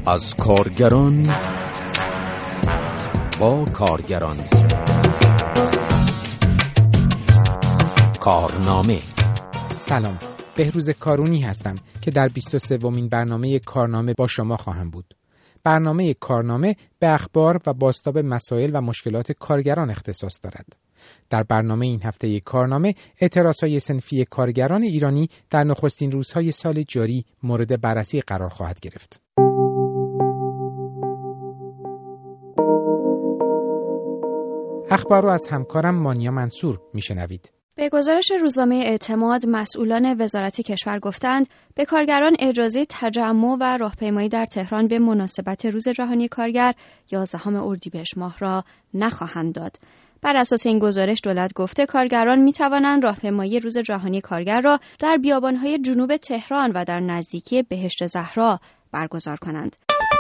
از کارگران با کارگران. کارنامه. سلام، بهروز کارونی هستم که در 23مین برنامه کارنامه با شما خواهم بود. برنامه کارنامه به اخبار و بازتاب مسائل و مشکلات کارگران اختصاص دارد. در برنامه این هفته کارنامه اعتراضهای صنفی کارگران ایرانی در نخستین روزهای سال جاری مورد بررسی قرار خواهد گرفت. اخبار رو از همکارم مانیا منصور میشنوید. به گزارش روزنامه اعتماد، مسئولان وزارت کشور گفتند به کارگران اجازه تجمع و راهپیمایی در تهران به مناسبت روز جهانی کارگر 11 اردیبهشت ماه را نخواهند داد. بر اساس این گزارش دولت گفته کارگران می توانند راهپیمایی روز جهانی کارگر را در بیابان‌های جنوب تهران و در نزدیکی بهشت زهرا برگزار کنند.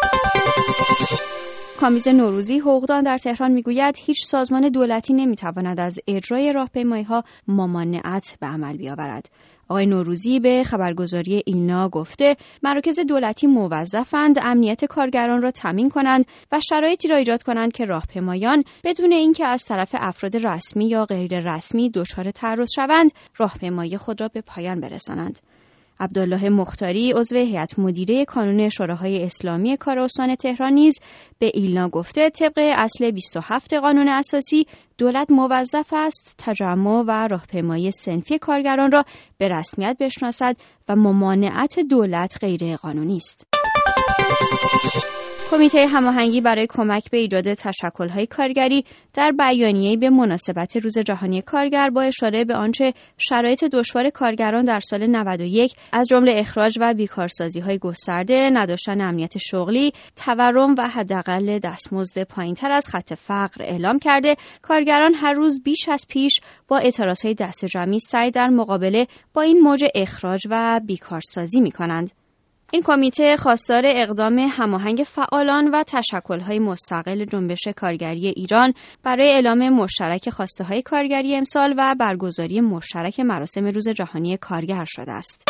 کامیز نوروزی، حقوقدان در تهران میگوید هیچ سازمان دولتی نمیتواند از اجرای راهپیمایی‌ها ممانعت به عمل بیاورد. آقای نوروزی به خبرگزاری ایلنا گفته مراکز دولتی موظفند امنیت کارگران را تامین کنند و شرایطی را ایجاد کنند که راهپیمایان بدون اینکه از طرف افراد رسمی یا غیر رسمی دچار تعرض شوند، راهپیمایی خود را به پایان برسانند. عبدالله مختاری، عضو هیئت مدیره کانون شوراهای اسلامی کار استان تهران نیز به ایلنا گفته طبق اصل 27 قانون اساسی دولت موظف است تجمع و راهپیمایی صنفی کارگران را به رسمیت بشناسد و ممانعت دولت غیر قانونی است. کمیته هماهنگی برای کمک به ایجاد تشکل‌های کارگری در بیانیه‌ای به مناسبت روز جهانی کارگر با اشاره به آنچه شرایط دشوار کارگران در سال 91 از جمله اخراج و بیکارسازی‌های گسترده، نداشتن امنیت شغلی، تورم و حداقل دستمزد پایین‌تر از خط فقر اعلام کرده، کارگران هر روز بیش از پیش با اعتراضهای دسته‌جمعی سعی در مقابله با این موج اخراج و بیکارسازی می‌کنند. این کمیته خواستار اقدام هماهنگ فعالان و تشکل‌های مستقل جنبش کارگری ایران برای اعلام مشترک خواسته‌های کارگری امسال و برگزاری مشترک مراسم روز جهانی کارگر شده است.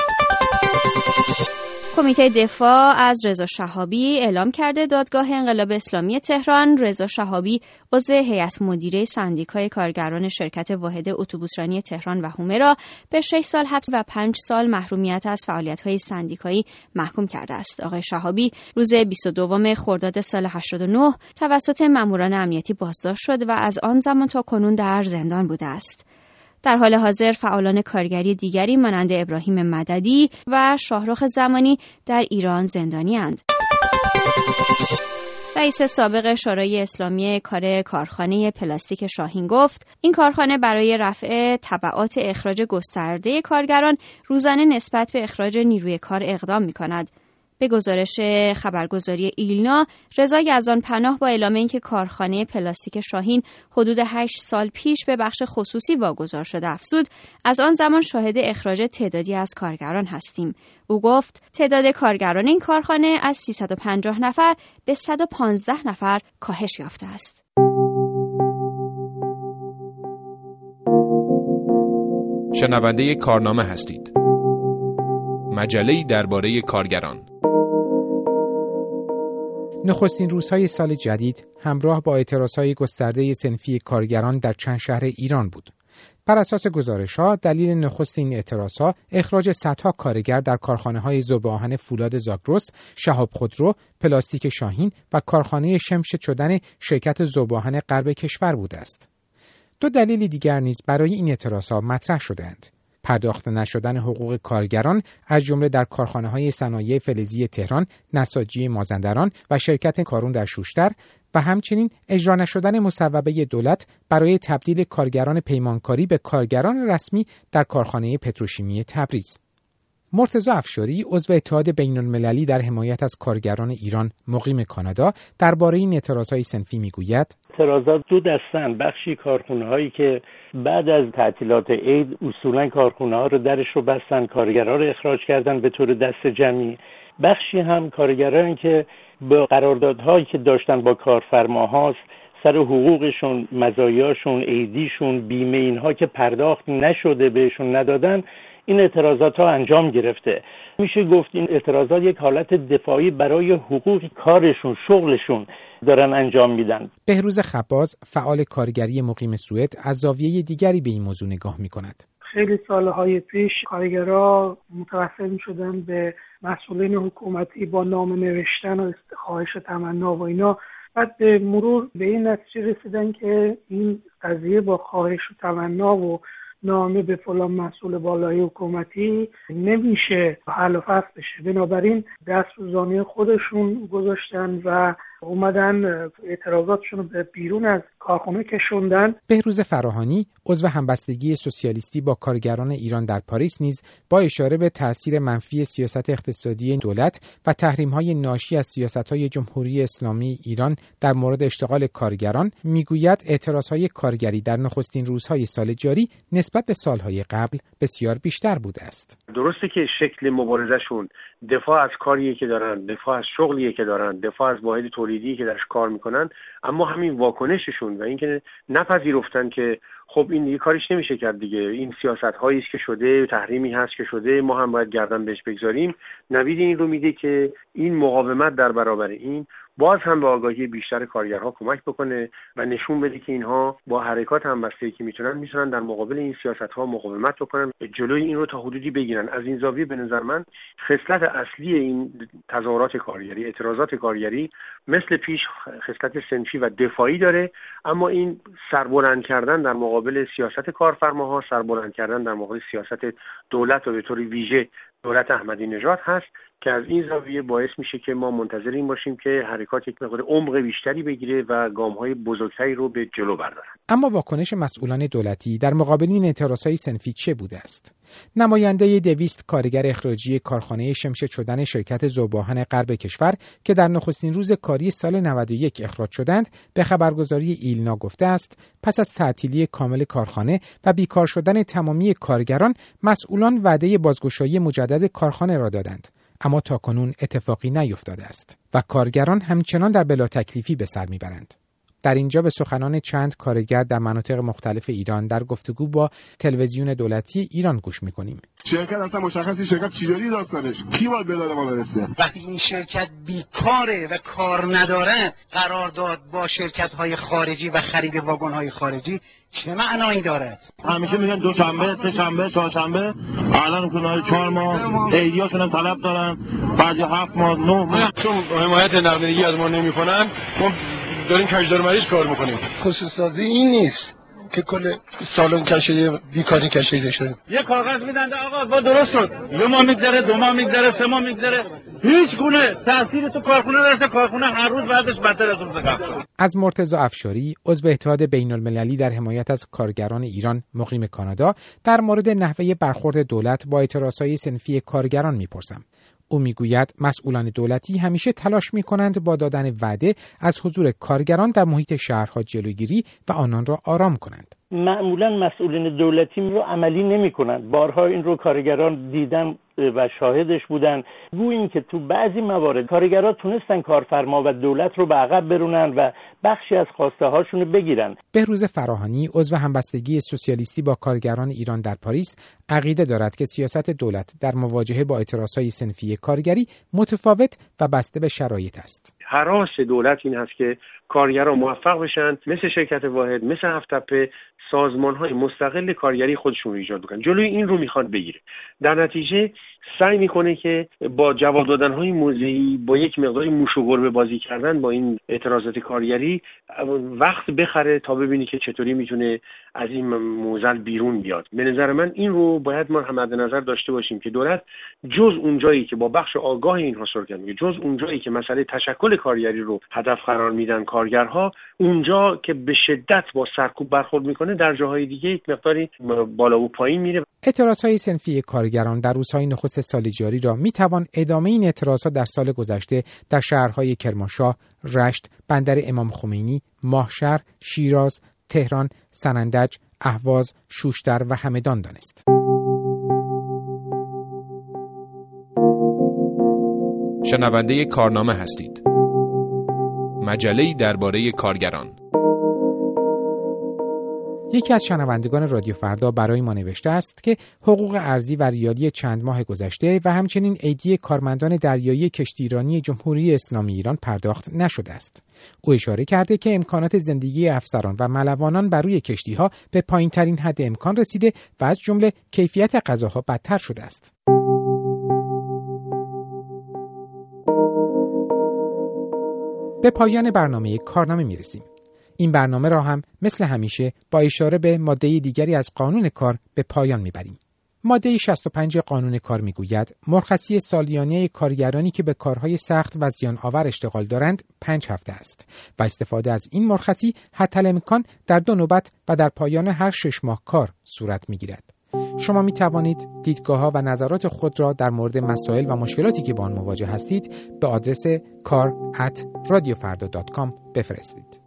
کمیته دفاع از رضا شهابی اعلام کرده دادگاه انقلاب اسلامی تهران رضا شهابی عضو هیئت مدیره سندیکای کارگران شرکت واحد اتوبوسرانی تهران و حومه را به 6 سال حبس و 5 سال محرومیت از فعالیت‌های سندیکایی محکوم کرده است. آقای شهابی روز 22 خرداد سال 89 توسط ماموران امنیتی بازداشت شد و از آن زمان تا کنون در زندان بوده است. در حال حاضر فعالان کارگری دیگری مانند ابراهیم مددی و شاهرخ زمانی در ایران زندانی اند. رئیس سابق شورای اسلامی کارخانه پلاستیک شاهین گفت این کارخانه برای رفع تبعات اخراج گسترده کارگران روزانه نسبت به اخراج نیروی کار اقدام می‌کند. به گزارش خبرگزاری ایلنا، رضا یزدانپناه با اعلام اینکه کارخانه پلاستیک شاهین حدود 8 سال پیش به بخش خصوصی واگذار شده افزود از آن زمان شاهد اخراج تعدادی از کارگران هستیم. او گفت تعداد کارگران این کارخانه از 350 نفر به 115 نفر کاهش یافته است. شنونده کارنامه هستید. مجله‌ای درباره کارگران. نخستین روزهای سال جدید همراه با اعتراضهای گسترده صنفی کارگران در چند شهر ایران بود. بر اساس گزارش‌ها دلیل نخست این اعتراضها اخراج صدها کارگر در کارخانه‌های ذوب‌آهن فولاد زاگرس، شهاب خودرو، پلاستیک شاهین و کارخانه شمش چدن شرکت ذوب‌آهن غرب کشور بوده است. دو دلیل دیگر نیز برای این اعتراضها مطرح شده‌اند. پرداخت نشدن حقوق کارگران از جمله در کارخانه‌های صنایع فلزی تهران، نساجی مازندران و شرکت کارون در شوشتر و همچنین اجرا نشدن مصوبه دولت برای تبدیل کارگران پیمانکاری به کارگران رسمی در کارخانه پتروشیمی تبریز. مرتضی افشاری، عضو اتحاد بین‌المللی در حمایت از کارگران ایران مقیم کانادا، درباره این اعتراضهای صنفی میگوید: اعتراضات دو دستن. بخشی کارخانه‌هایی که بعد از تعطیلات عید اصولاً کارخانه‌ها رو درش رو بستن، کارگرها رو اخراج کردن به طور دست جمعی. بخشی هم کارگرانی که با قراردادهایی که داشتن با کارفرماها سر حقوقشون، مزایاشون، عیدیشون، بیمه اینها که پرداخت نشده بهشون ندادن، این اعتراضات ها انجام گرفته. میشه گفت این اعتراضات یک حالت دفاعی برای حقوق کارشون، شغلشون دارن انجام میدن. بهروز خباز، فعال کارگری مقیم سوئد، از زاویه دیگری به این موضوع نگاه میکند. خیلی سالهای پیش کارگرها متوسل می‌شدن به مسئولین حکومتی با نامه نوشتن و خواهش تمنا و اینا، بعد به مرور به این نتیجه رسیدن که این قضیه با خواهش و تمنا و نامه به فلان مسئول بالای حکومتی نمیشه حل و فصل بشه. بنابراین دست رو زانوی خودشون گذاشتن و اومدن اعتراضاتشون رو به بیرون از کارخونه کشوندن. بهروز فراهانی، عضو همبستگی سوسیالیستی با کارگران ایران در پاریس، نیز با اشاره به تأثیر منفی سیاست اقتصادی دولت و تحریم‌های ناشی از سیاست‌های جمهوری اسلامی ایران در مورد اشتغال کارگران میگوید اعتراضهای کارگری در نخستین روزهای سال جاری نسبت به سالهای قبل بسیار بیشتر بوده است. درسته که شکل مبارزهشون دفاع از کاریه که دارن، دفاع از شغلیه که دارن، دفاع از واحد تولیدی که درش کار میکنن، اما همین واکنششون و اینکه نپذیرفتن که خب این دیگه کاریش نمیشه کرد دیگه، این سیاست هایی است که شده، تحریمی هست که شده، ما هم باید گردن بهش بگذاریم، نوید این رو میده که این مقاومت در برابر این باز هم به آگاهی بیشتر کارگرها کمک بکنه و نشون بده که اینها با حرکات همبسته‌ای که میتونن در مقابل این سیاست‌ها مقاومت بکنن، جلوی این رو تا حدودی بگیرن. از این زاویه به نظر من خصلت اصلی این تظاهرات کارگری، اعتراضات کارگری مثل پیش خصلت صنفی و دفاعی داره، اما این سربلند کردن در مقابل سیاست کارفرماها، سربلند کردن در مقابل سیاست دولت و به طور ویژه دولت احمدی نژاد هست که از این زاویه باعث میشه که ما منتظر این باشیم که حرکات یک مقدار عمق بیشتری بگیره و گام‌های بزرگتری رو به جلو بردارن. اما واکنش مسئولان دولتی در مقابل این اعتراضهای صنفی چه بوده است؟ نماینده 200 کارگر اخراجی کارخانه شمش چدن شرکت ذوب‌آهن غرب کشور که در نخستین روز کاری سال 91 اخراج شدند، به خبرگزاری ایلنا گفته است پس از تعطیلی کامل کارخانه و بیکار شدن تمامی کارگران، مسئولان وعده بازگشایی مجدد کارخانه را دادند، اما تاکنون اتفاقی نیفتاده است و کارگران همچنان در بلا تکلیفی به سر میبرند. در اینجا به سخنان چند کارگر در مناطق مختلف ایران در گفتگو با تلویزیون دولتی ایران گوش میکنیم. شرکت اصلا مشخصی شرکت چجوری داستانش کی باید به داد ما برسه؟ وقتی این شرکت بیکاره و کار نداره، قرارداد با شرکت‌های خارجی و خرید واگن‌های خارجی چه معنایی داره؟ همیشه میگن دوشنبه، سه‌شنبه، چهارشنبه، الان کنار 4 ماه ایدیاشون هم طلب دارن، بعضی 7 ماه، 9 ماه. چون حمایت نقدینگی از ما نمی‌کنن، ما داریم کشدار مریض کار می‌کنیم. خصوصی این نیست که کل سالن کشیده بیکاری کشیده شده. یه کاغذ میدن آقا با درست شد، 2 ماه میگذره، 2 ماه میگذره، 3 ماه میگذره، هیچ گونه تأثیری تو کارخونه نرسه، کارخونه هر روز بعدش بدتر از روز قبل. از مرتضی افشاری، عضو اتحاد بین‌المللی در حمایت از کارگران ایران مقیم کانادا، در مورد نحوه برخورد دولت با اعتراضهای صنفی کارگران میپرسم. او میگوید مسئولان دولتی همیشه تلاش میکنند با دادن وعده از حضور کارگران در محیط شهرها جلوگیری و آنان را آرام کنند. معمولا مسئولین دولتی رو عملی نمی کنند. بارها این رو کارگران دیدن و شاهدش بودن. گوییم که تو بعضی موارد کارگران تونستن کارفرما و دولت رو به عقب برونن و بخشی از خواسته هاشون رو بگیرن. بهروز فراهانی، عضو همبستگی سوسیالیستی با کارگران ایران در پاریس، عقیده دارد که سیاست دولت در مواجهه با اعتراضهای صنفی کارگری متفاوت و بسته به شرایط است. هراس دولت این هست که کارگران موفق بشن مثل شرکت واحد، مثل هفت‌تپه، سازمان‌های مستقل کارگری خودشون رو ایجاد بکنن. جلوی این رو میخواد بگیره. در نتیجه سعی میکنه که با جواب دادن‌های موضعی، با یک مقداری موش و گربه بازی کردن با این اعتراضات کارگری وقت بخره تا ببینی که چطوری میتونه از این موزل بیرون بیاد. به نظر من این رو باید ما هم مد نظر داشته باشیم که دولت جز اونجایی که با بخش آگاه اینها سرکت میگه، جز اونجایی که مسئله تشکل کارگری رو هدف قرار میدن کارگرها، اونجا که به شدت با سرکوب برخورد میکنه، در جاهای دیگه یک مقداری بالا و پایین میره. اعتراضهای صنفی کارگران در روزهای نخست سال جاری را میتوان ادامه این اعتراضات در سال گذشته در شهرهای کرمانشاه، رشت، بندر امام خمینی، ماهشهر، شیراز، تهران، سنندج، اهواز، شوشتر و همدان دانست. شنونده کارنامه هستید. مجله‌ای درباره کارگران. یکی از شنوندگان رادیو فردا برای ما نوشته است که حقوق ارضی و ریالی چند ماه گذشته و همچنین ایدی کارمندان دریایی کشتیرانی جمهوری اسلامی ایران پرداخت نشده است. او اشاره کرده که امکانات زندگی افسران و ملوانان بر روی کشتی‌ها به پایین‌ترین حد امکان رسیده و از جمله کیفیت غذاها بدتر شده است. به پایان برنامه کارنامه می‌رسیم. این برنامه را هم مثل همیشه با اشاره به ماده دیگری از قانون کار به پایان میبریم. ماده 65 قانون کار میگوید مرخصی سالیانه کارگرانی که به کارهای سخت و زیان آور اشتغال دارند 5 هفته است و استفاده از این مرخصی حتی الامکان در 2 نوبت و در پایان هر 6 ماه کار صورت میگیرد. شما می توانید دیدگاه‌ها و نظرات خود را در مورد مسائل و مشکلاتی که با آن مواجه هستید به آدرس kar@radiofarda.com بفرستید.